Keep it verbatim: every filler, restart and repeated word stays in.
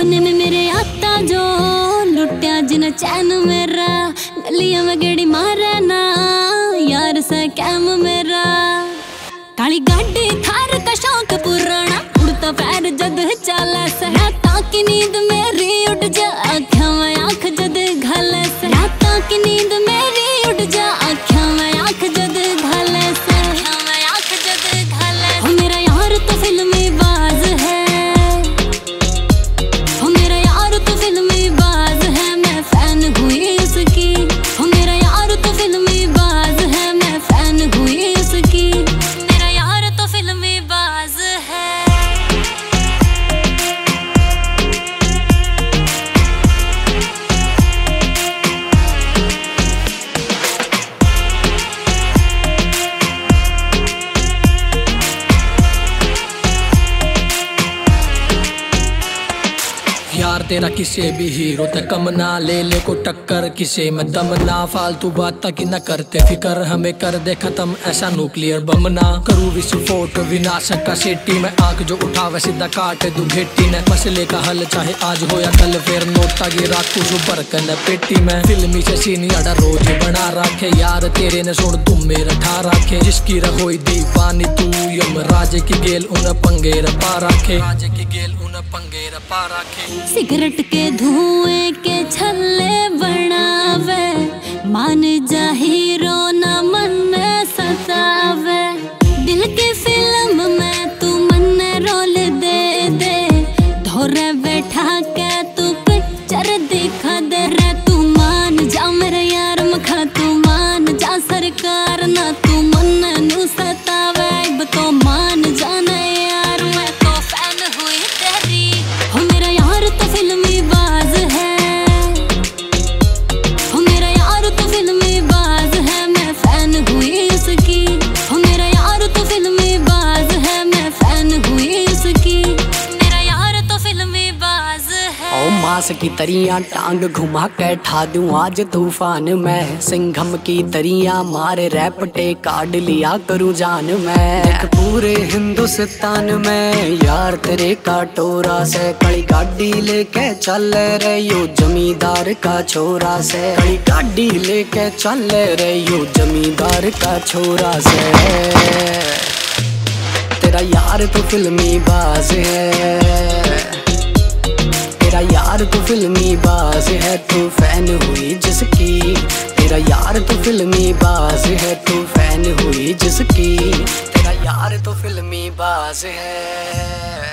सपने में मेरे आता जो लुटिया जिन चैन मेरा, गलियां में गेड़ी मारे ना यार से कैम मेरा। काली गाड़ी थार का शौक पुराना, उड़ता पैर जद चाले से, राता की नींद मेरी उठ जा आँखों में आँख जद घाले से, राता की नींद मेरी उठ जा आँखों में आँख जद घाले से, आँखों में आँख जद घाले से। मेरा यार तो फिल्मी बाज है, मेरा यार तो फिल्मी बाज है, मैं फैन हुई उसकी। मेरा यार तो फिल्मी बाज है, मैं फैन हुई उसकी। मेरा यार तो फिल्मी बाज है। यार तेरा किसे भी हीरो ते कम ना, ले ले को टक्कर किसे में दम ना। फालतू बात तक न करते फिकर, हमें कर दे खत्म ऐसा न्यूक्लियर बम ना। करूँ विस्फोट विनाशक का सिटी में, आंख जो उठावे सीधा काटे दू घेटी ने। मसले का हल चाहे आज हो या कल, फिर नोटा गिरा कुछ ऊपर कर पेटी में। फिल्मी से सीनियाड़ा रोज बना रखे, यार तेरे ने सुन तुम मेरा ठा रखे। जिसकी रहोई दीवानी तू यम राजे की गेल उन पंगेर पा रखे, राजे की गेल उन पंगेर पा रखे। सिगरेट के धुएं के छल्ले बनावे, मान जा हीरो ना मन में सतावे। दिल की फिल्म में तू मन रोल दे दे, धोरे बैठा के तू पिक्चर दिखा दे रे। तू मान जा मेरे यार मखा, तू मान जा सरकार ना, तू मन नू सतावे। अब तो मान जाना यार, मैं तो फैन हुई तेरी। हो मेरा यार तो फिल्मी बाज है, हो मेरा यार तो फिल्मी बाज है, मैं फैन हुई उसकी। हो मेरा यार तो फिल्मी बाज है, मैं फैन हुई उसकी। मेरा यार तो फिल्मी बाज है। ओ मास की तरियां टांग घुमा के ठा दूं आज तूफान में, सिंघम की तरियां मारे रैपटे काट लिया करूं जान मैं। देख पूरे हिंदुस्तान में यार तेरे का टोरा से, कड़ी गाड़ी लेके चल रे यो जमींदार का छोरा से, कड़ी गाड़ी लेके चल रे यो जमींदार का छोरा से। तेरा यार तो फिल्मी बाज है, तेरा यार तो फिल्मी बाज है, तू फैन हुई जिसकी। तेरा यार तो फिल्मी बाज है, तू फैन हुई जिसकी। तेरा यार तो फिल्मी बाज है।